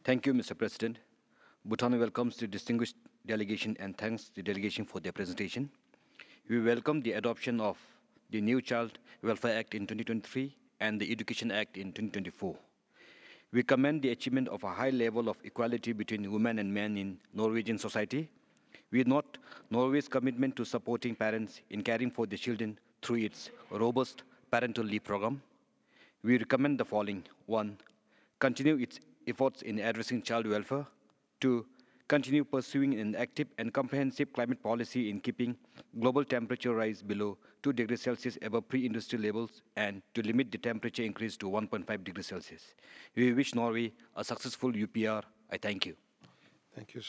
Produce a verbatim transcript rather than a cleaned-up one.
Thank you, Mister President. Bhutan welcomes the distinguished delegation and thanks the delegation for their presentation. We welcome the adoption of the new Child Welfare Act in twenty twenty-three and the Education Act in twenty twenty-four. We commend the achievement of a high level of equality between women and men in Norwegian society. We note Norway's commitment to supporting parents in caring for their children through its robust parental leave program. We recommend the following. One, continue its efforts in addressing child welfare. Two, continue pursuing an active and comprehensive climate policy in keeping global temperature rise below two degrees Celsius above pre-industrial levels and to limit the temperature increase to one point five degrees Celsius. We wish Norway a successful U P R. I thank you. Thank you,